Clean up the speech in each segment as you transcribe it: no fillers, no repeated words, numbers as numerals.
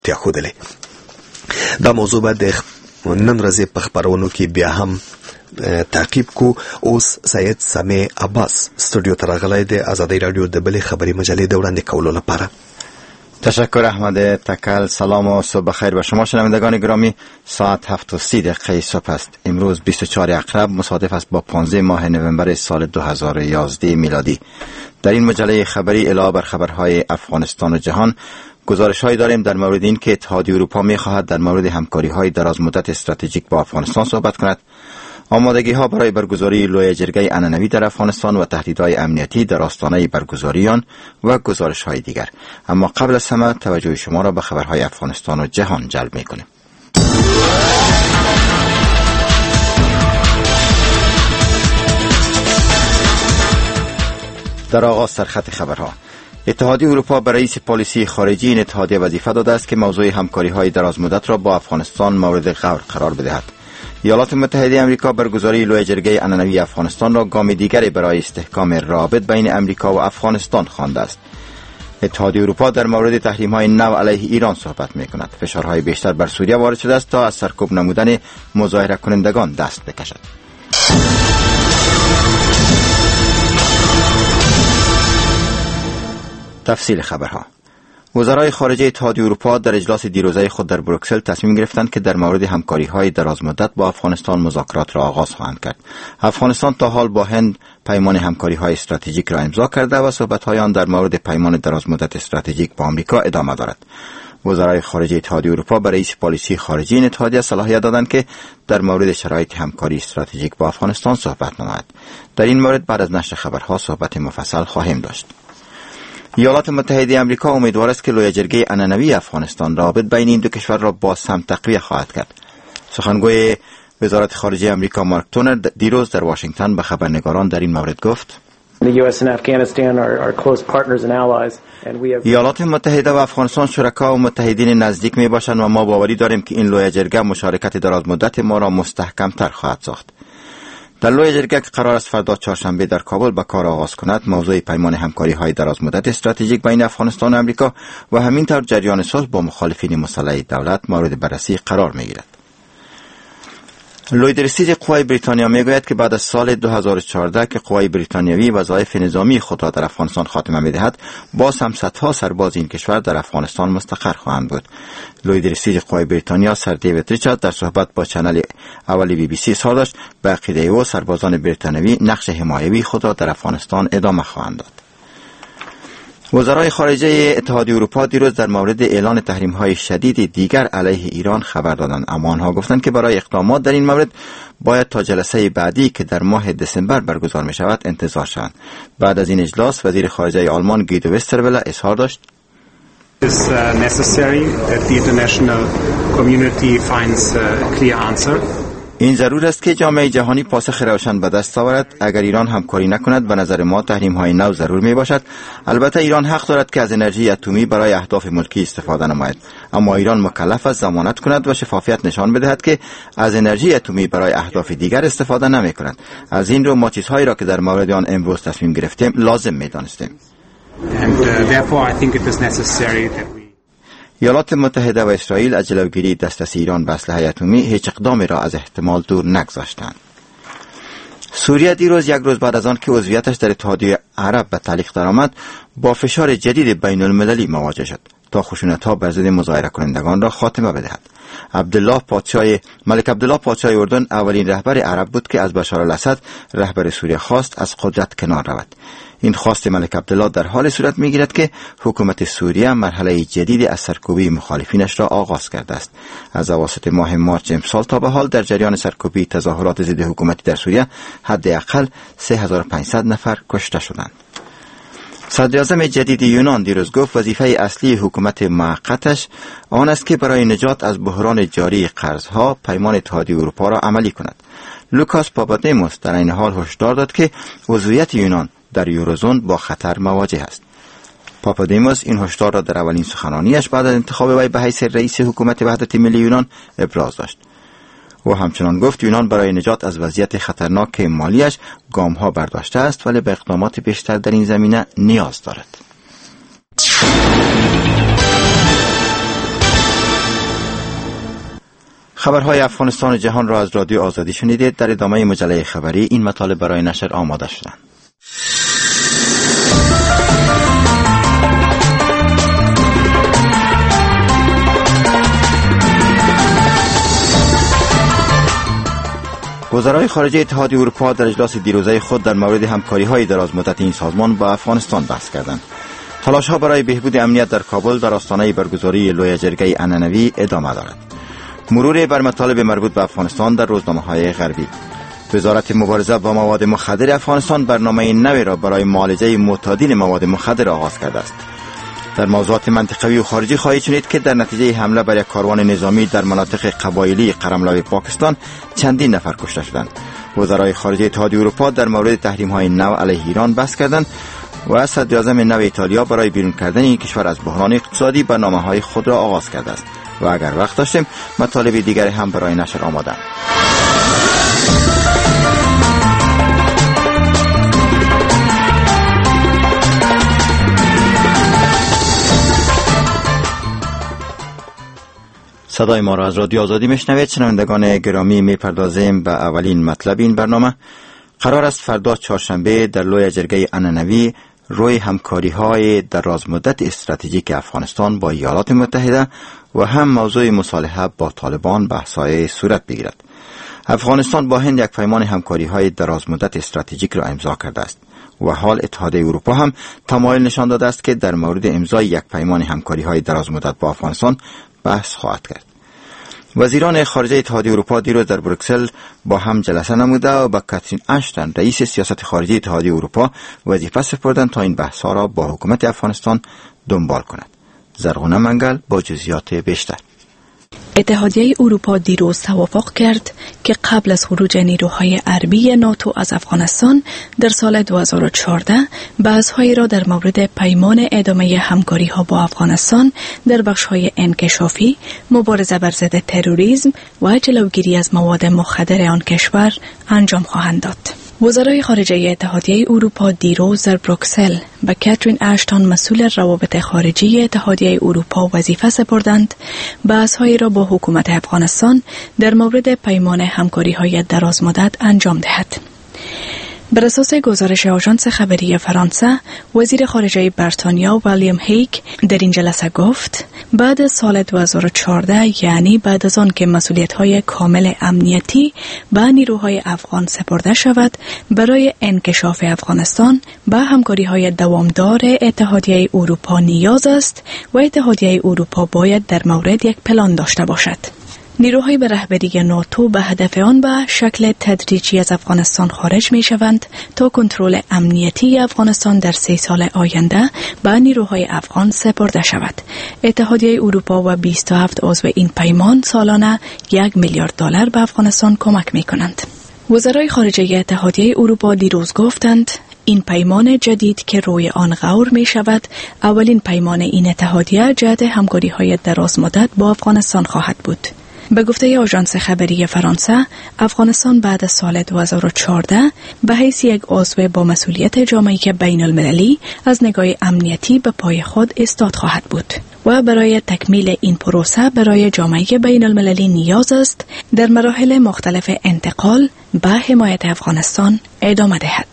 تیاخودلې. دا موضوع به د نن ورځې په خبرونو کې بیا هم تعقیب کو. اوس سید سمیع عباس استودیو ته راغلی دی آزادی رادیو د بلې خبری مجلې د وړاندې کولو لپاره. تشکر احمد تکل. سلام و صبح بخیر به شما شنوندگان گرامی. ساعت 7:30 صبح است. امروز 24 اکتبر مصادف است با 15 ماه نوامبر سال 2011 میلادی. در این مجله خبری علاوه بر خبرهای افغانستان و جهان گزارش‌هایی داریم در مورد این که اتحادیه اروپا می‌خواهد در مورد همکاری‌های دراز مدت استراتژیک با افغانستان صحبت کند. آمادگی‌ها برای برگزاری لوی جرگه عنعنوی در افغانستان و تهدیدهای امنیتی در آستانه برگزاری آن و گزارش‌های دیگر. اما قبل از همه توجه شما را به خبرهای افغانستان و جهان جلب می‌کنیم. در آغاز سرخط خبرها، اتحادیه اروپا به رئیس پالیسی خارجی این اتحادیه وظیفه داده است که موضوع همکاری‌های دراز مدت را با افغانستان مورد غور قرار بدهد. ایالات متحده آمریکا برگزاری لوی جرگه عنعنوی افغانستان را گام دیگری برای استحکام روابط بین آمریکا و افغانستان خوانده است. اتحادیه اروپا در مورد تحریم‌های نو علیه ایران صحبت می‌کند. فشارهای بیشتر بر سوریه وارد شده است تا از سرکوب نمودن مظاهره کنندگان دست بکشد. تفصیل خبرها. وزرای خارجه اتحادیه اروپا در اجلاس دیروزه خود در بروکسل تصمیم گرفتند که در مورد همکاری‌های درازمدت با افغانستان مذاکرات را آغاز خواهند کرد. افغانستان تا حال با هند پیمان همکاری‌های استراتژیک را امضا کرده و صحبت‌های آن در مورد پیمان درازمدت استراتژیک با آمریکا ادامه دارد. وزرای خارجه اتحادیه اروپا به رئیس پالیسی خارجی این اتحادیه صلاحیت دادند که در مورد شرایط همکاری استراتژیک با افغانستان صحبت نماید. در این مورد بعد از نشر خبرها صحبت مفصل خواهیم داشت. ایالات متحده آمریکا امیدوار است که لوی جرگه عنعنوی افغانستان روابط بین این دو کشور را باز هم تقویت خواهد کرد. سخنگوی وزارت خارجه آمریکا مارک تونر دیروز در واشنگتن به خبرنگاران در این مورد گفت: ایالات متحده و افغانستان شرکا و متحدین نزدیک می باشند و ما باوری داریم که این لوی جرگه مشارکت دراز مدت ما را مستحکم تر خواهد ساخت. در لوی جرگه که قرار است فردا چهارشنبه در کابل به کار آغاز کند، موضوع پیمان همکاری‌های دراز مدت استراتژیک بین افغانستان و آمریکا و همینطور جریان صلح با مخالفین مسلح دولت مورد بررسی قرار می‌گیرد. لوی درستیج قوای بریتانیا میگوید که بعد از سال 2014 که قوای بریتانیایی وظایف نظامی خود را در افغانستان خاتمه می‌دهد، باز هم صدها سرباز این کشور در افغانستان مستقر خواهند بود. لوی درستیج قوای بریتانیا سر دیوید ریچارد در صحبت با چنل اولی بی بی سی اظهار داشت به عقیده او سربازان بریتانیایی نقش حمایوی خود را در افغانستان ادامه خواهند داد. وزرای خارجه اتحادیه اروپا دیروز در مورد اعلان تحریم‌های شدید دیگر علیه ایران خبر دادند، اما آنها گفتند که برای اقدامات در این مورد باید تا جلسه بعدی که در ماه دسامبر برگزار می شود انتظار شوند. بعد از این اجلاس وزیر خارجه آلمان گیدو وسترولر اظهار داشت: It's necessary that the international community finds a clear answer. این ضرور است که جامعه جهانی پاسخ روشن به دست آورد. اگر ایران همکاری نکند به نظر ما تحریم‌های نو ضرور می باشد. البته ایران حق دارد که از انرژی اتمی برای اهداف ملکی استفاده نماید، اما ایران مکلف است ضمانت کند و شفافیت نشان بدهد که از انرژی اتمی برای اهداف دیگر استفاده نمی کند. از این رو ما چیزهایی را که در مورد آن امروز تصمیم گرفتیم لازم می دانستیم. Therefore I think it is necessary that we ایالات متحده و اسرائیل از جلوگیری دسترسی ایران به اسلحه اتمی هیچ اقدامی را از احتمال دور نگذاشتند. سوریه دیروز یک روز بعد از آن که عضویتش در اتحادیه عرب به تعلیق درآمد با فشار جدید بین المللی مواجه شد تا خشونت‌ها بر ضد مظاهره کنندگان را خاتمه بدهد. ملک عبدالله پادشاه اردن اولین رهبر عرب بود که از بشار الاسد رهبر سوریه خواست از قدرت کنار رود. این خواست ملک عبدالله در حال صورت می‌گیرد که حکومت سوریه مرحله جدیدی از سرکوبی مخالفینش را آغاز کرده است. از اواسط ماه مارس امسال تا به حال در جریان سرکوبی تظاهرات ضد حکومتی در سوریه حداقل 3500 نفر کشته شدند. صدر اعظم جدید یونان دیروز گفت وظیفه اصلی حکومت موقتش آن است که برای نجات از بحران جاری قرضها پیمان اتحادیه اروپا را عملی کند. لوکاس پاپادیموس در این حال هشدار داد که عضویت یونان در یوروزون با خطر مواجه است. پاپادیموس این هشدار را در اولین سخنرانیش بعد از انتخاب وی به حیث رئیس حکومت وحدت ملی یونان ابراز داشت. او همچنان گفت یونان برای نجات از وضعیت خطرناک مالیش گام‌ها برداشته است ولی به اقدامات بیشتر در این زمینه نیاز دارد. خبرهای افغانستان و جهان را از رادیو آزادی شنیدید. در ادامه مجله خبری این مطالب برای نشر آماده شدند. وزرای خارجه اتحادیه اروپا در اجلاس دیروزه خود در مورد همکاری‌های درازمدت این سازمان با افغانستان بحث کردند. تلاش‌ها برای بهبود امنیت در کابل در آستانه برگزاری لوی جرگه عنعنوی ادامه دارد. مرور بر مطالب مربوط به افغانستان در روزنامه‌های غربی. وزارت مبارزه با مواد مخدر افغانستان برنامه نوی را برای معالجه معتادین مواد مخدر آغاز کرده است. در موضوعات منطقوی و خارجی خواهید شنید که در نتیجه حمله بر یک کاروان نظامی در مناطق قبایلی قرملو پاکستان چندین نفر کشته شدند. وزرای خارجه اتحادیه اروپا در مورد تحریم‌های نو علیه ایران بحث کردند و صدر اعظم نو ایتالیا برای بیرون کردن این کشور از بحران اقتصادی برنامه‌های خود را آغاز کرده است. و اگر وقت داشتیم مطالب دیگری هم برای نشر آماده. صدای ما را از رادیو آزادی میشنوید. شنوندگان گرامی، میپردازیم به اولین مطلب این برنامه. قرار است فردا چهارشنبه در لوی جرگه عنعنوی روی همکاری‌های درازمدت استراتژیک افغانستان با ایالات متحده و هم موضوع مصالحه با طالبان بحث‌های صورت بگیرد. افغانستان با هند یک پیمان همکاری‌های درازمدت استراتژیک را امضا کرده است و حال اتحادیه اروپا هم تمایل نشان داده است که در مورد امضای یک پیمان همکاری‌های درازمدت با افغانستان بحث خواهد کرد. وزیران خارجه اتحادیه اروپا دیروز در بروکسل با هم جلسه نموده و با کاترین اشتن رئیس سیاست خارجی اتحادیه اروپا وظیفه سپردند تا این بحث‌ها را با حکومت افغانستان دنبال کند. زرغونه منگل با جزئیات بیشتر. اتحادیه اروپا دیروز توافق کرد که قبل از خروج نیروهای غربی ناتو از افغانستان در سال 2014 بحث‌هایی را در مورد پیمان ادامه همکاری‌ها با افغانستان در بخش‌های انکشافی، مبارزه بر ضد تروریسم و جلوگیری از مواد مخدر آن کشور انجام خواهند داد. وزرای خارجه اتحادیه اروپا دیروز در بروکسل به کاترین اشتون مسئول روابط خارجی اتحادیه اروپا وظیفه سپردند بحث‌هایی را با حکومت افغانستان در مورد پیمان همکاری‌های درازمدت انجام دهد. بر اساس گزارش آژانس خبری فرانسه، وزیر خارجه بریتانیا ویلیام هیگ در این جلسه گفت بعد از سال 2014، یعنی بعد از آن که مسئولیت‌های کامل امنیتی به نیروهای افغان سپرده شود، برای انکشاف افغانستان به همکاری‌های دوامدار اتحادیه اروپا نیاز است و اتحادیه اروپا باید در مورد یک پلان داشته باشد. نیروهای به رهبری ناتو به هدف آن به شکل تدریجی از افغانستان خارج می شوند تا کنترل امنیتی افغانستان در 3 سال آینده به نیروهای افغان سپرده شود. اتحادیه اروپا و 27 عضو این پیمان سالانه $1 میلیارد به افغانستان کمک می کنند. وزرای خارجه اتحادیه اروپا دیروز گفتند این پیمان جدید که روی آن غور می شود، اولین پیمان این اتحادیه جهت همکاری‌های درازمدت با افغانستان خواهد بود. به گفته آژانس خبری فرانسه، افغانستان بعد از سال 2014 به حیث یک عضو با مسئولیت جامعه بین المللی از نگاه امنیتی به پای خود ایستاد خواهد بود و برای تکمیل این پروسه برای جامعه بین المللی نیاز است در مراحل مختلف انتقال به حمایت افغانستان ادامه دهد.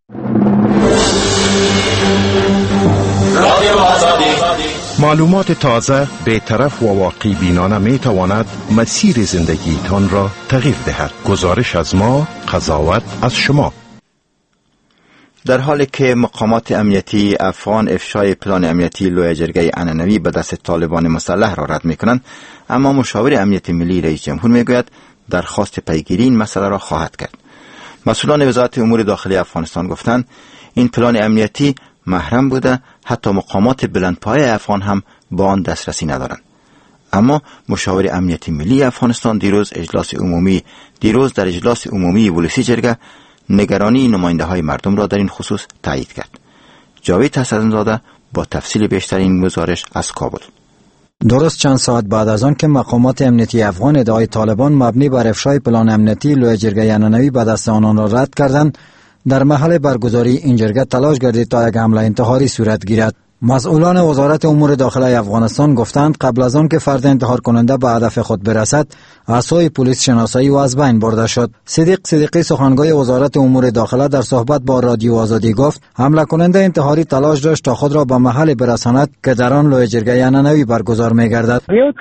معلومات تازه، بی‌طرف و واقعی بینانه می تواند مسیر زندگیتان را تغییر دهد. گزارش از ما، قضاوت از شما. در حالی که مقامات امنیتی افغان افشای پلان امنیتی لوی جرگه عنعنوی به دست طالبان مسلح را رد می کنند، اما مشاور امنیت ملی رئیس جمهور می گوید درخواست پیگیری این مسئله را خواهد کرد. مسئولان وزارت امور داخلی افغانستان گفتند این پلان امنیتی محرم بوده، حتی مقامات بلندپایه افغان هم با آن دسترسی ندارند. اما مشاور امنیت ملی افغانستان دیروز در اجلاس عمومی ولسی جرگه نگرانی نماینده های مردم را در این خصوص تایید کرد. جاوید حسن‌زاده با تفصیل بیشتر این گزارش از کابل. درست چند ساعت بعد از آن که مقامات امنیتی افغان ادعای طالبان مبنی بر افشای پلان امنیتی لوی جرگه عنعنوی به دست آنان را رد کردند، در محل برگزاری این جرگه تلاش گردید تا یک حمله انتحاری صورت گیرد. مسئولان وزارت امور داخله افغانستان گفتند قبل از آن که فرد انتحار کننده به هدف خود برسد، عصای پلیس شناسایی و از بین برده شد. صدیق صدیقی سخنگوی وزارت امور داخله در صحبت با رادیو آزادی گفت حمله کننده انتحاری تلاش داشت تا خود را به محل برساند که در آن لوی جرگه عنعنوی برگزار می‌گردد.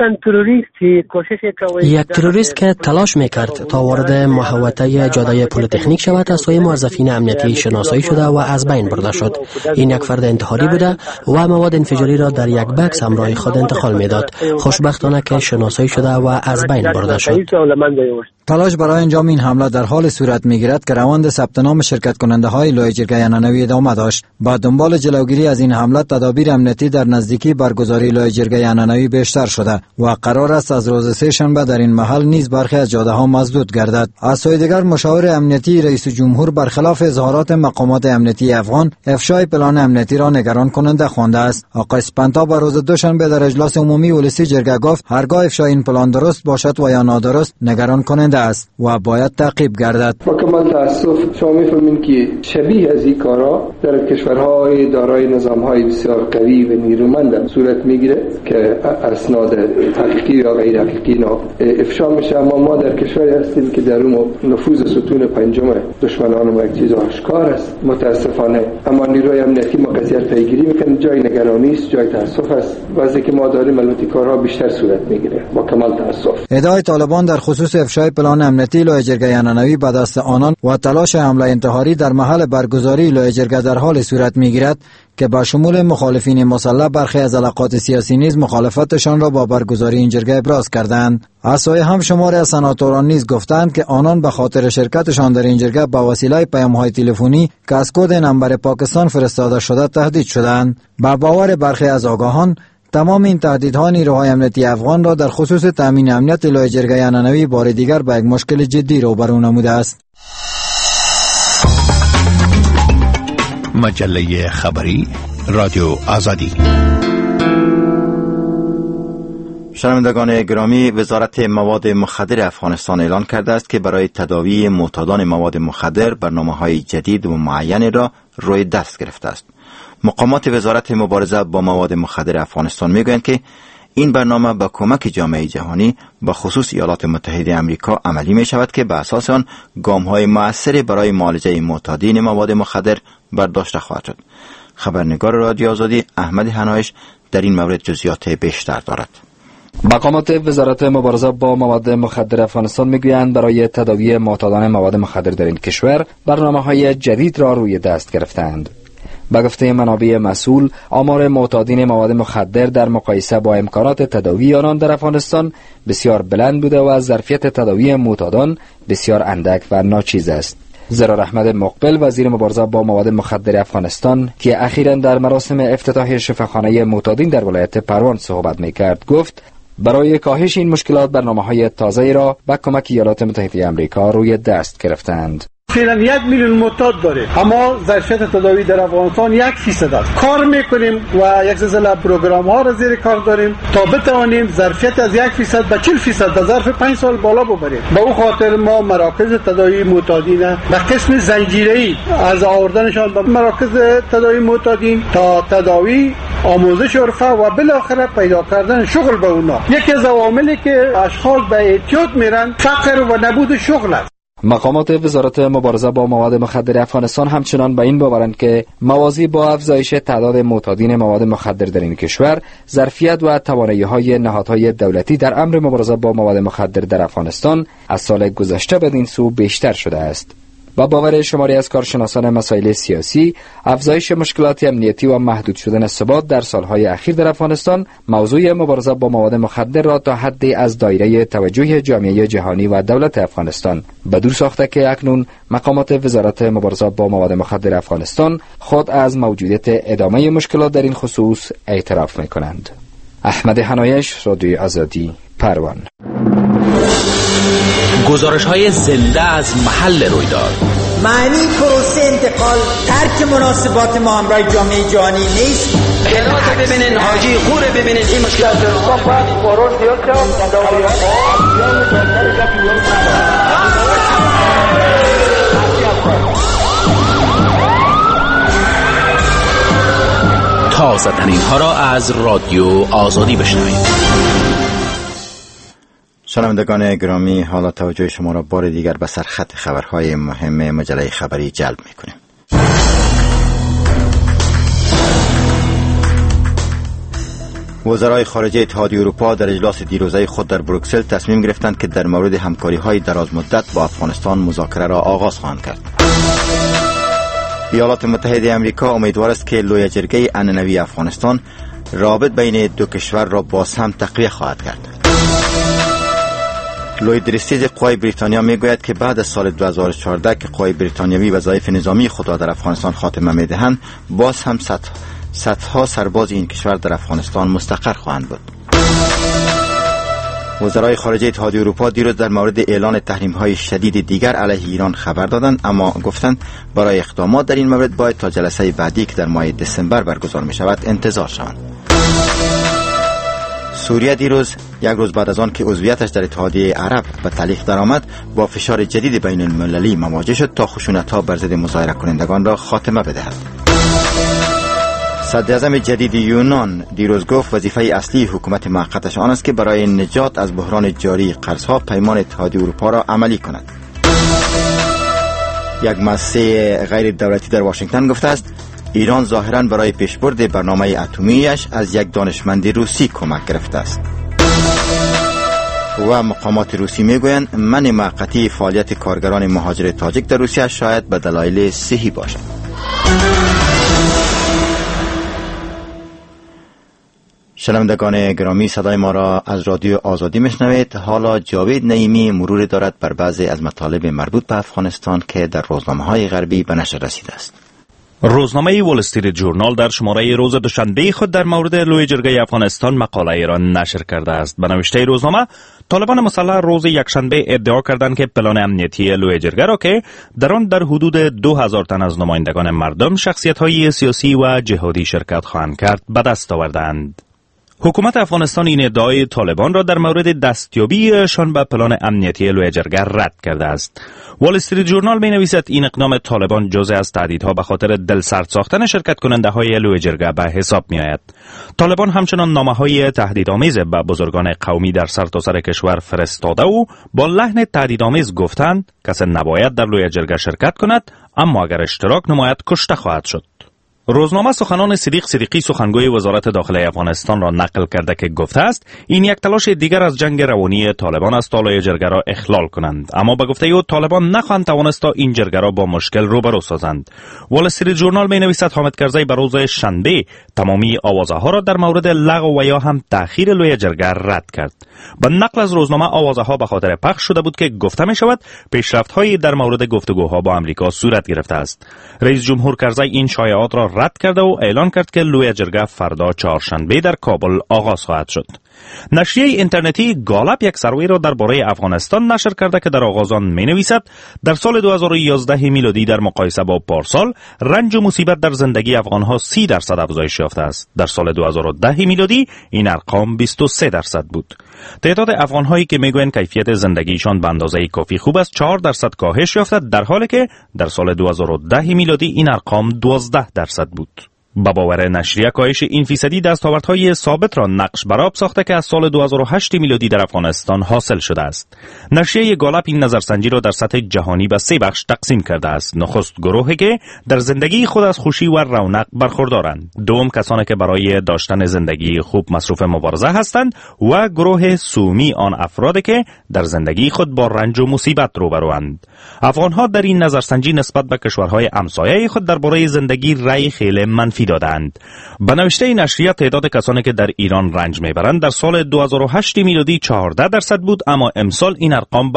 یک تروریست که تلاش می‌کرد تا وارد محوطه جاده پلیتکنیک شود، عصای موظفین امنیتی شناسایی شده و از بین برده شد. این یک فرد انتحاری بوده و مواد انفجاری را در یک بکس همراه خود انتقال می‌داد. خوشبختانه که شناسایی شده و از بین برده شد. تلاش برای انجام این حمله در حال صورت می‌گیرد که روند ثبت نام شرکت کننده های لوی جرگه عنعنوی ادامه داشت. با دنبال جلوگیری از این حمله تدابیر امنیتی در نزدیکی برگزاری لوی جرگه عنعنوی بیشتر شده و قرار است از روز سه شنبه در این محل نیز برخی از جاده ها مسدود گردد. از سوی دیگر مشاور امنیتی رئیس جمهور برخلاف اظهارات مقامات امنیتی افغان افشای پلان امنیتی را نگران کننده خوانده است. آقای اسپانتا بر روز دوشنبه در اجلاس عمومی ولسی جرگه گفت هرگاه افشای این پلان درست باشد و یا نادرست نگران کننده است و باید تعقیب گردد. با کمال تاسف شما می‌فهمید که شبیه از این کارا در کشورهای دارای نظام‌های بسیار قوی و نیرومند صورت می‌گیره که اسناد حقیقی یا غیر حقیقی افشا میشه، اما ما در کشوری هستیم که در اون نفوذ ستون پنجم دشمنان ما یک چیز آشکار است متاسفانه، اما نیروی امنیتی ما قضیه پیگیری میکنه. جای نگرانی است، جای تاسف است. وضعی که ما داریم البته کارها بیشتر صورت میگیره با کمال تاسف. ادعای طالبان در خصوص افشای پلان امنیتی لوی جرگه عنعنوی به دست آنان و تلاش حمله انتحاری در محل برگزاری لوی جرگه در حال صورت میگیرد که با شمول مخالفین مسلح برخی از علاقات سیاسی نیز مخالفتشان را با برگزاری این جرگه ابراز کردند. از سوی هم شماری از سناتوران نیز گفتند که آنان به خاطر شرکتشان در این جرگه با وسیله پیام‌های تلفنی که از کد نمبر پاکستان فرستاده شده تهدید شدند. با باور برخی از آگاهان تمام این تهدیدها نیروهای امنیتی افغان را در خصوص تامین امنیت لوی جرگه عنعنوی بار دیگر به یک مشکل جدی روبرو نموده است. مجله خبری رادیو آزادی. شنوندگان گرامی، وزارت مواد مخدر افغانستان اعلان کرده است که برای تداوی معتادان مواد مخدر برنامه‌های جدید و معین را روی دست گرفته است. مقامات وزارت مبارزه با مواد مخدر افغانستان میگویند که این برنامه با کمک جامعه جهانی به خصوص ایالات متحده آمریکا عملی می شود که به اساس آن گام‌های مؤثری برای معالجه معتادین مواد مخدر برداشته خواهد شد. خبرنگار رادیو آزادی احمد حنایش در این مورد جزئیات بیشتر دارد. مقامات وزارت مبارزه با مواد مخدر افغانستان میگویند برای تداوی معتادان مواد مخدر در این کشور برنامه‌های جدید را روی دست گرفتند. به گفته منابع مسئول، آمار معتادین مواد مخدر در مقایسه با امکانات تداوی آنان در افغانستان بسیار بلند بوده و ظرفیت تداوی معتادان بسیار اندک و ناچیز است. زرار احمد مقبل، وزیر مبارزه با مواد مخدر افغانستان که اخیراً در مراسم افتتاح شفاخانه معتادین در ولایت پروان صحبت می‌کرد، گفت برای کاهش این مشکلات برنامه‌های تازه‌ای را با کمک ایالات متحده آمریکا روی دست گرفتند. فعلا 1 میلیون معتاد داره، اما ظرفیت تداوی در افغانستان 1% است. کار میکنیم و یک سلسله پروگرام ها را زیر کار داریم تا بتوانیم ظرفیت از 1% به 40% در ظرف 5 سال بالا ببریم. به اون خاطر ما مراکز تداوی معتادین به قسم زنجیره‌ای از آوردنشان به مراکز تداوی معتادین تا تداوی، آموزش عرفه و بالاخره پیدا کردن شغل به اونا. یکی از عواملی که اشخاص به اعتیاد میرن فقر و نبود شغل است. مقامات وزارت مبارزه با مواد مخدر افغانستان همچنان به این باورند که موازی با افزایش تعداد معتادین مواد مخدر در این کشور، ظرفیت و توانایی‌های نهادهای دولتی در امر مبارزه با مواد مخدر در افغانستان از سال گذشته بدین سو بیشتر شده است. با باور شماری از کارشناسان مسائل سیاسی، افزایش مشکلات امنیتی و محدود شدن ثبات در سالهای اخیر در افغانستان موضوع مبارزه با مواد مخدر را تا حدی از دایره توجه جامعه جهانی و دولت افغانستان به دور ساخته که اکنون مقامات وزارت مبارزه با مواد مخدر افغانستان خود از موجودیت ادامه مشکلات در این خصوص اعتراف می‌کنند. احمد حنایش، رادیو آزادی، پروان. گزارش‌های زنده از محل رویداد. معنی پروسه انتقال ترک مناسبات ما همراه جامعه جهانی نیست. قرآت ببینین، حاجی خوره ببینین، این مشکلات تازه ترین ها را از رادیو آزادی بشنوید. شنوندگان گرامی، حالا توجه شما را بار دیگر به سرخط خبرهای مهم مجله خبری جلب می‌کنیم. وزرای خارجه اتحادیه اروپا در اجلاس دیروزه خود در بروکسل تصمیم گرفتند که در مورد همکاری‌های دراز مدت با افغانستان مذاکره را آغاز خواهند کرد. ایالات متحده آمریکا امیدوار است که لوی جرگه عنعنوی افغانستان رابط بین دو کشور را باز هم تقویت خواهد کرد. لوید درستیز قوای بریتانیا میگوید که بعد از سال 2014 که قوای بریتانیایی وظایف نظامی خود را در افغانستان خاتمه میدهند، باز هم صدها سرباز این کشور در افغانستان مستقر خواهند بود. وزرای خارجه اتحادیه اروپا دیروز در مورد اعلان تحریم‌های شدید دیگر علیه ایران خبر دادند، اما گفتند برای اقدامات در این مورد باید تا جلسه بعدی که در ماه دسامبر برگزار می شود انتظار شوند. سوریه دیروز یک روز بعد از آن که عضویتش در اتحادیه عرب به تعلیق درآمد، با فشار جدید بین المللی مواجه شد تا خشونت‌ها بر ضد مظاهره کنندگان را خاتمه بدهد. صدر اعظم جدید یونان دیروز گفت وظیفه اصلی حکومت موقتش آن است که برای نجات از بحران جاری قرضها پیمان اتحادیه اروپا را عملی کند. یک مؤسسه غیر دولتی در واشنگتن گفته است ایران ظاهراً برای پیشبرد برنامه اتمیش از یک دانشمند روسی کمک گرفته است. و مقامات روسی میگویند منع موقتی فعالیت کارگران مهاجر تاجیک در روسیه شاید به دلایل صحی باشد. شنوندگان گرامی، صدای ما را از رادیو آزادی میشنوید. حالا جاوید نعیمی مرور دارد بر بعضی از مطالب مربوط به افغانستان که در روزنامه‌های غربی به نشر رسیده است. روزنامه وال استریت ژورنال در شماره روز دوشنبه خود در مورد لوی جرگه افغانستان مقاله را نشر کرده است. به نوشته روزنامه، طالبان مسلح روز یکشنبه ادعا کردند که پلان امنیتی لوی جرگه را که در آن در حدود 2000 تن از نمایندگان مردم، شخصیت‌های سیاسی و جهادی شرکت خواهند کرد به دست آوردند. حکومت افغانستان این ادعای طالبان را در مورد دستیابیشان به پلان امنیتی لوی جرگه رد کرده است. وال استریت ژورنال می نویسد این اقدام طالبان جزء از تهدیدها به خاطر دلسرد ساختن شرکت کننده های لوی جرگه به حساب می آید. طالبان همچنان نامه‌های تهدیدآمیز به بزرگان قومی در سرتاسر کشور فرستاده و با لحن تهدیدآمیز گفتند کسی نباید در لوی جرگه شرکت کند، اما اگر اشتراک نماید کشته خواهد شد. روزنامه سخنان صدیق صدیقی سخنگوی وزارت داخله افغانستان را نقل کرده که گفته است این یک تلاش دیگر از جنگ روانی طالبان است تا لوی جرگه را اخلال کنند، اما به گفته او طالبان نخواهند توانست تا این جرگه را با مشکل روبرو سازند. وال استریت ژورنال می نویسد حامد کرزی به روز شنبه تمامی آوازه ها را در مورد لغو و یا هم تأخیر لوی جرگه رد کرد. به نقل از روزنامه آوازه ها به خاطر پخش شده بود که گفته می شود پیشرفت هایی در مورد گفتگوها با آمریکا صورت گرفته است. رئیس جمهور کرزی این شایعات را رد کرده و اعلان کرد که لوی جرگه فردا چهارشنبه در کابل آغاز خواهد شد. نشریه اینترنتی گالپ یک سروی را درباره افغانستان نشر کرده که در آغاز آن می نویسد در سال 2011 میلادی در مقایسه با پارسال رنج و مصیبت در زندگی افغانها 30% افزایش یافته است. در سال 2010 میلادی این ارقام 23% بود. تعداد افغانهایی که میگویند کیفیت زندگیشان به اندازه کافی خوب است 4% کاهش یافته، در حالی که در سال 2010 میلادی این ارقام 12% بود. با باور نشریه کاهش این فیصدی دستاوردهای ثابت را نقش بر آب ساخته که از سال 2008 میلادی در افغانستان حاصل شده است. نشریه گالپ این نظرسنجی را در سطح جهانی به 3 بخش تقسیم کرده است. نخست گروهی که در زندگی خود از خوشی و رونق برخوردارند، دوم کسانی که برای داشتن زندگی خوب مصروف مبارزه هستند و گروه سومی آن افرادی که در زندگی خود با رنج و مصیبت روبروند. افغانها در این نظرسنجی نسبت به کشورهای همسایه خود درباره زندگی رأی خیلی منفی دادند. به نوشته نشریه تعداد کسانی که در ایران رنج میبرند در سال 2008 میلادی 14% بود، اما امسال این ارقام به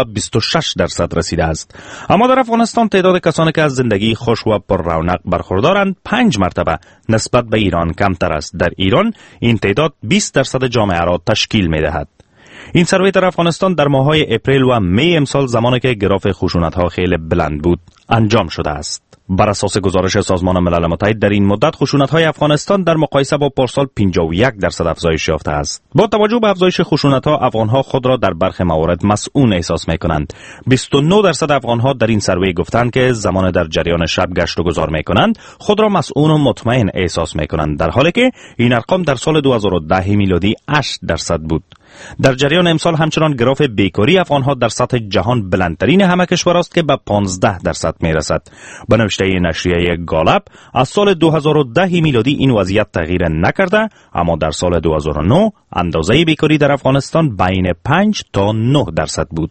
26% رسیده است. اما در افغانستان تعداد کسانی که از زندگی خوش و پر رونق برخوردارند 5 مرتبه نسبت به ایران کمتر است. در ایران این تعداد 20% جامعه را تشکیل میدهد. این سروی در افغانستان در ماه‌های اپریل و می امسال زمانی که گراف خشونت‌ها خیلی بلند بود انجام شده است. بر اساس گزارش سازمان ملل متحد در این مدت خشونت‌های افغانستان در مقایسه با پارسال 51% افزایش یافته است. با توجه به افزایش خشونت‌ها افغان‌ها خود را در برخی موارد مسئول احساس می‌کنند. 29% افغان‌ها در این سروی گفتند که زمان در جریان شب گشت و گذار می‌کنند خود را مسئول و مطمئن احساس می‌کنند، در حالی که این ارقام در سال 2010 میلادی 8% بود. در جریان امسال همچنان گراف بیکاری افغان‌ها در سطح جهان بلندترین همه کشور است که به 15% میرسد. به نوشته نشریه گالپ از سال 2010 میلادی این وضعیت تغییر نکرده، اما در سال 2009 اندازه بیکاری در افغانستان بین 5 تا 9% بود.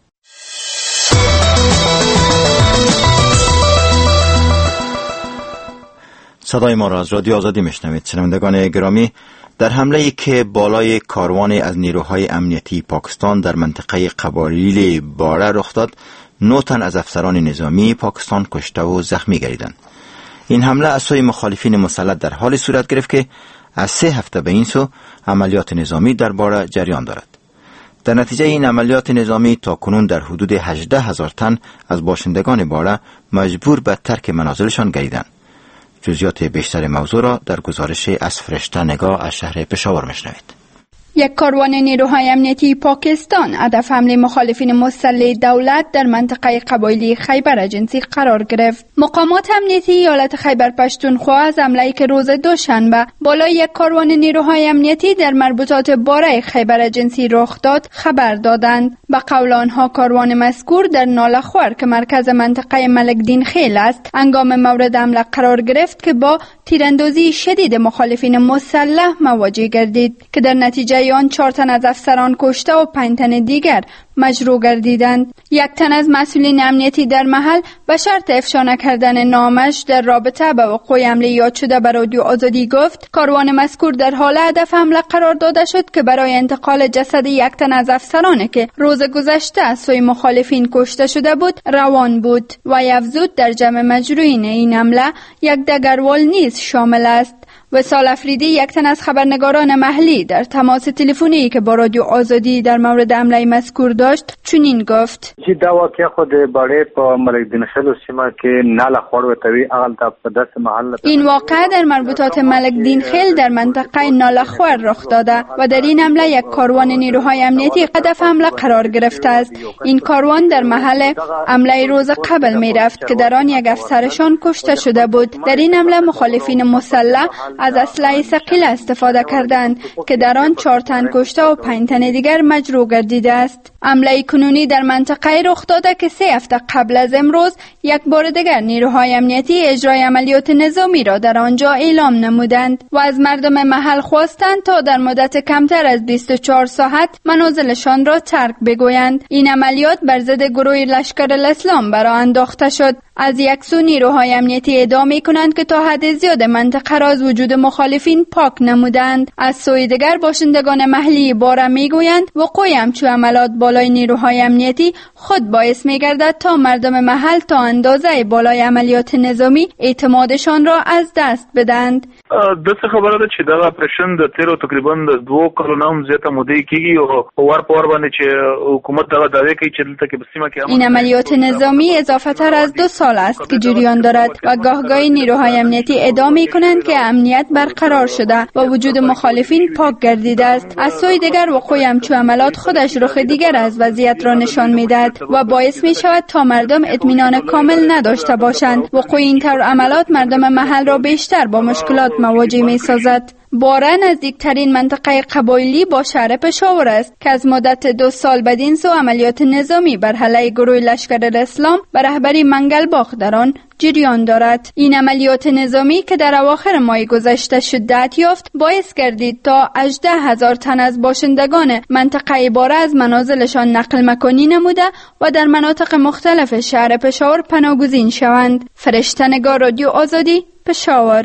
صدای ما را از رادیو آزادی میشنوید. شنوندگان گرامی، در حمله‌ای که بالای کاروان از نیروهای امنیتی پاکستان در منطقه قبایلی باره رخ داد، 9 تن از افسران نظامی پاکستان کشته و زخمی گردیدند. این حمله از سوی مخالفین مسلح در حال صورت گرفت که از 3 هفته به این سو عملیات نظامی در باره جریان دارد. در نتیجه این عملیات نظامی تا کنون در حدود 18,000 تن از باشندگان باره مجبور به ترک منازلشان گردیدند. جزئیات بیشتر موضوع را در گزارش از فرشته نگاه از شهر پشاور میشنوید. یک کاروان نیروهای امنیتی پاکستان هدف حمله مخالفین مسلح دولت در منطقه قبایلی خیبر جنسی قرار گرفت. مقامات امنیتی ایالت خیبر پشتونخوا از حمله‌ای که روز دوشنبه بالای یک کاروان نیروهای امنیتی در مربوطات باره خیبر جنسی رخ داد خبر دادند. به قول آنها کاروان مذکور در نالخور که مرکز منطقه ملکدین خیل است هنگام مورد حمله قرار گرفت که با تیراندازی شدید مخالفین مسلح مواجه گردید که در نتیجه آن 4 تن از افسران کشته و 5 تن دیگر مجروح گردیدند. 1 تن از مسئولین امنیتی در محل به شرط افشا نکردن نامش در رابطه با وقوع حمله یاد شده به رادیو آزادی گفت کاروان مذکور در حال هدف حمله قرار داده شد که برای انتقال جسد 1 تن از افسرانی که روز گذشته از سوی مخالفین کشته شده بود روان بود و افزود در جمع مجروحین این حمله 1 دگروال نیز شامل است. وصال افریدی 1 تن از خبرنگاران محلی در تماس تلفنی که با رادیو آزادی در مورد حمله مذکور داشت چنین گفت: چې دا واقعه خود باړې په ملکدین خیل سیمه کې ناله خور وتوی اغل د پداس محل. این واقعه در مربوطات ملکدین خیل در منطقه نالخور رخ داده و در این حمله 1 کاروان نیروهای امنیتی هدف حمله قرار گرفته است. این کاروان در محل حمله روز قبل میرفت که در آن 1 افسرشان کشته شده بود. در این حمله مخالفین مسلح از اسلحه ثقیل استفاده کردند که در آن 4 تن کشته و 5 تن دیگر مجروح گردیده است. حمله کنونی در منطقه رخ داده که 3 هفته قبل از امروز 1 بار دیگر نیروهای امنیتی اجرای عملیات نظامی را در آنجا اعلام نمودند و از مردم محل خواستند تا در مدت کمتر از 24 ساعت منازلشان را ترک بگویند. این عملیات بر ضد گروه لشکر الاسلام برآ انداخته شد. از یک سو نیروهای امنیتی ادعا می‌کنند که تا حد زیاد منطقه را از وجود مخالفین پاک نمودند. از سوی دیگر باشندگان محلی باره میگویند وقوع همچون عملات بالای نیروهای امنیتی خود باعث می‌گردد تا مردم محل تا اندازه بالای عملیات نظامی اعتمادشان را از دست بدند. دغه خبره ده چې دا اپریشن د تیرو تقریبا 2 کلونو هم زیاته موده کېږي او ور په ور باندې چې حکومت دا دعوی کوي چې دلته کې بسیمه کې این عملیات نظامی اضافه تر از 2 سال است که جریان دارد و گاهگاهی نیروهای امنیتی ادعا می‌کنند که امنیت برقرار شده و وجود مخالفین پاک گردیده است. از سوی دیگر وقوع همچون عملات خودش رخ دیگر از وضعیت را نشان می‌دهد و باعث می‌شود تا مردم اطمینان کامل نداشته باشند. وقوع این طور عملات مردم محل را بیشتر با مشکلات مواجه می‌سازد. باره نزدیکترین منطقه قبایلی با شهر پشاور است که از مدت 2 سال بدین سو عملیات نظامی بر علیه گروه لشکر الاسلام به رهبری منگل باغ در آن جریان دارد. این عملیات نظامی که در اواخر ماه گذشته شدت یافت باعث گردید تا 18,000 تن از باشندگان منطقه باره از منازلشان نقل مکانی نموده و در مناطق مختلف شهر پشاور پناهگزین شوند. فرشته نگاه، رادیو آزادی، پشاور.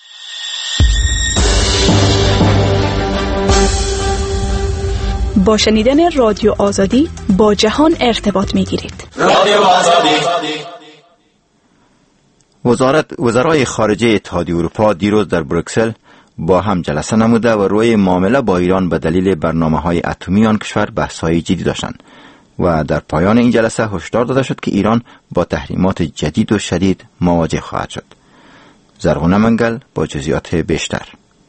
با شنیدن رادیو آزادی با جهان ارتباط می‌گیرید. رادیو آزادی. وزرای خارجه اتحادیه اروپا دیروز در بروکسل با هم جلسه نموده و روی معامله با ایران به دلیل برنامه‌های اتمی آن کشور بحث‌های جدی داشتند و در پایان این جلسه هشدار داده شد که ایران با تحریمات جدید و شدید مواجه خواهد شد. زرغونه منگل با جزئیات بیشتر.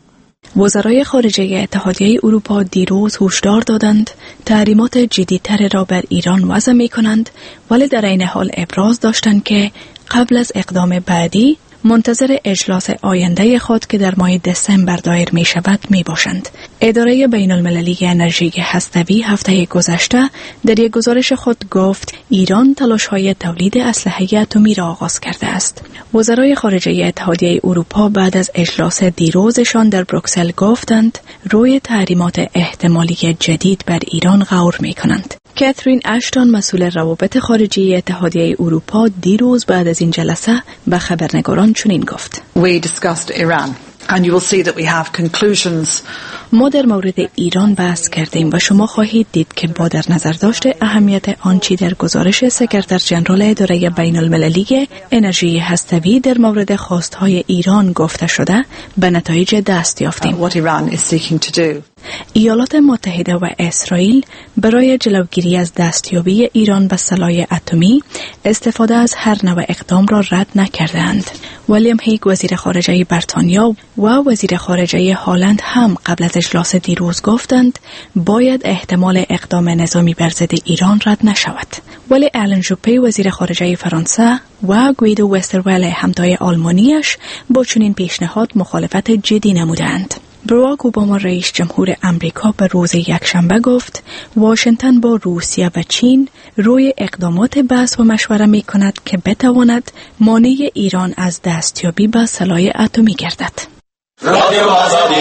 وزرای خارجه اتحادیه اروپا دیروز هشدار دادند تحریمات جدیدتر را بر ایران وضع می کنند، ولی در این حال ابراز داشتند که قبل از اقدام بعدی منتظر اجلاس آینده خود که در ماه دسامبر دایر می شود می باشند. اداره بین المللی انرژی هسته‌ای هفته گذشته در یک گزارش خود گفت ایران تلاش‌های تولید اسلحه اتمی را آغاز کرده است. وزرای خارجه اتحادیه اروپا بعد از اجلاس دیروزشان در بروکسل گفتند روی تحریمات احتمالی جدید بر ایران غور می کنند. کاترین اشتون مسئول روابط خارجی اتحادیه اروپا دیروز بعد از این جلسه به خبرنگاران چنین گفت: We discussed Iran. And you will see that we have conclusions. ما در مورد ایران بحث کردیم و شما خواهید دید که با در نظر داشت اهمیت آنچه در گزارش سکرتر ژنرال اداره بین المللی انرژی هسته‌ای در مورد خواستهای ایران گفته شده به نتایج دست یافتیم. What Iran is seeking to do. ایالات متحده و اسرائیل برای جلوگیری از دستیابی ایران به سلاح اتمی استفاده از هر نوع اقدام را رد نکردند. ویلیام هیگ وزیر خارجه بریتانیا و وزیر خارجه هلند هم قبل از اجلاس دیروز گفتند باید احتمال اقدام نظامی بر ضد ایران رد نشود. ولی آلن ژوپه وزیر خارجه فرانسه و گویدو وستروله همتای آلمانیش با چنین پیشنهاد مخالفت جدی نمودند. براک اوباما رئیس جمهور امریکا به روز یکشنبه گفت واشنگتن با روسیه و چین روی اقدامات بحث و مشوره می کند که بتواند مانع ایران از دستیابی به سلاح اتمی گردد. رادیو آزادی.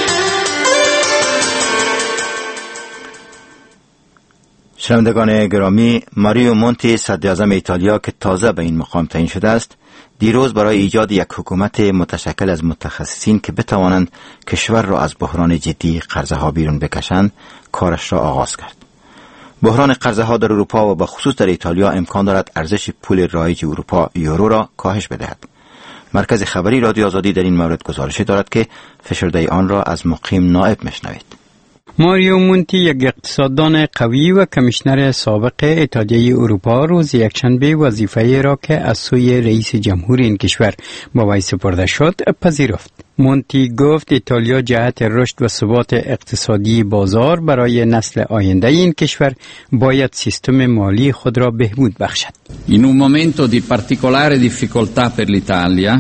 شنوندگان گرامی، ماریو مونتی صدراعظم ایتالیا که تازه به این مقام تعیین شده است، دیروز برای ایجاد یک حکومت متشکل از متخصصین که بتوانند کشور را از بحران جدی قرضه ها بیرون بکشند کارش را آغاز کرد. بحران قرضه ها در اروپا و به خصوص در ایتالیا امکان دارد ارزش پول رایج اروپا یورو را کاهش بدهد. مرکز خبری رادیو آزادی در این مورد گزارش دارد که فشرده آن را از مقیم نائب میشنوید. ماریو مونتی یک اقتصاددان قوی و کمیشنر سابق اتحادیه اروپا روز یکشنبه وظیفه را که از سوی رئیس جمهور این کشور با وی سپرده شد پذیرفت. مونتی گفت ایتالیا جهت رشد و ثبات اقتصادی بازار برای نسل آینده این کشور باید سیستم مالی خود را بهبود بخشد. In un momento di particolare difficoltà per l'Italia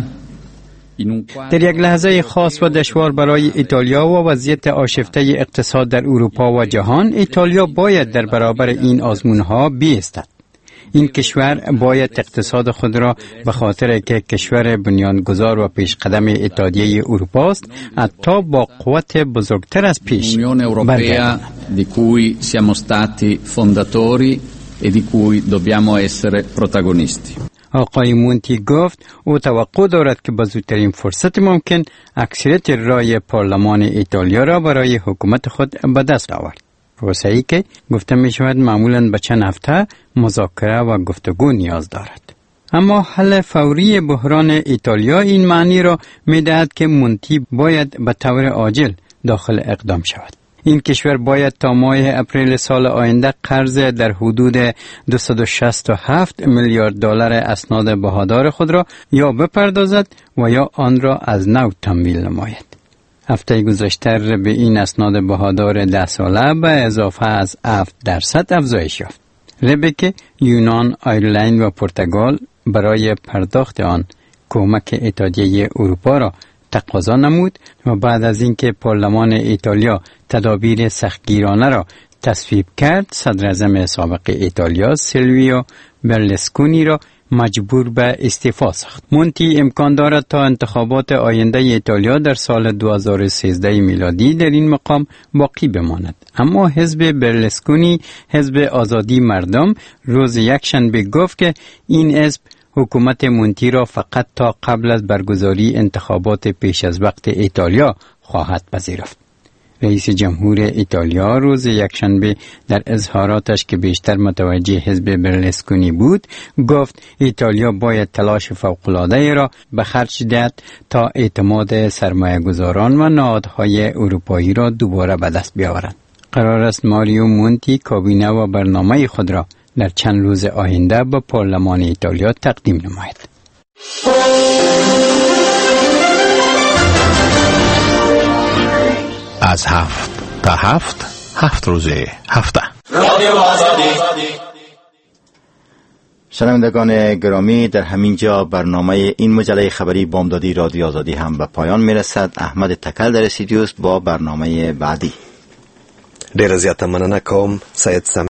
در یک لحظه خاص و دشوار برای ایتالیا و وضعیت آشفته اقتصاد در اروپا و جهان، ایتالیا باید در برابر این آزمونها بایستد. این کشور باید اقتصاد خود را به خاطر که کشور بنیانگذار و پیشقدم اتحادیه اروپا است، حتی با قوت بزرگتر از پیش برگرداند. di cui siamo stati fondatori e di cui dobbiamo essere protagonisti. آقای مونتی گفت او توقع دارد که با زودترین فرصت ممکن اکثریت رای پارلمان ایتالیا را برای حکومت خود به دست آورد. پروسه‌ای که گفته می شود معمولاً به چند هفته مذاکره و گفتگو نیاز دارد. اما حل فوری بحران ایتالیا این معنی را می دهد که مونتی باید به طور عاجل داخل اقدام شود. این کشور باید تا ماه اپریل سال آینده قرض در حدود 267 میلیارد دلار اسناد بهادار خود را یا بپردازد و یا آن را از نو تمویل نماید. هفته گذشته به این اسناد بهادار 10 ساله به اضافه از 7% افزایش یافت. ربک یونان، آیرلند و پرتغال برای پرداخت آن کمک اتحادیه اروپا را تقاضا نمود و بعد از اینکه پارلمان ایتالیا تدابیر سختگیرانه را تصویب کرد، صدراعظم سابق ایتالیا سیلویو برلوسکونی را مجبور به استعفا ساخت. مونتی امکان دارد تا انتخابات آینده ایتالیا در سال 2013 میلادی در این مقام باقی بماند. اما حزب برلوسکونی، حزب آزادی مردم، روز یکشنبه گفت که این حزب حکومت مونتی را فقط تا قبل از برگزاری انتخابات پیش از وقت ایتالیا خواهد پذیرفت. رئیس جمهور ایتالیا روز یکشنبه در اظهاراتش که بیشتر متوجه حزب برلسکونی بود گفت ایتالیا باید تلاش فوق‌العاده را به خرج دهد تا اعتماد سرمایه‌گذاران و نهادهای اروپایی را دوباره به دست بیاورد. قرار است ماریو مونتی کابینه و برنامه خود را در چند روز آینده به پارلمان ایتالیا تقدیم نماید. از 7 تا 7 7 روز هفته. رادیو آزادی. شنوندگان گرامی، در همین جا برنامه این مجله خبری بامدادی رادیو آزادی هم به پایان میرسد. احمد تکل در استودیو با برنامه بعدی. ډیر زیاته مننه کوم سید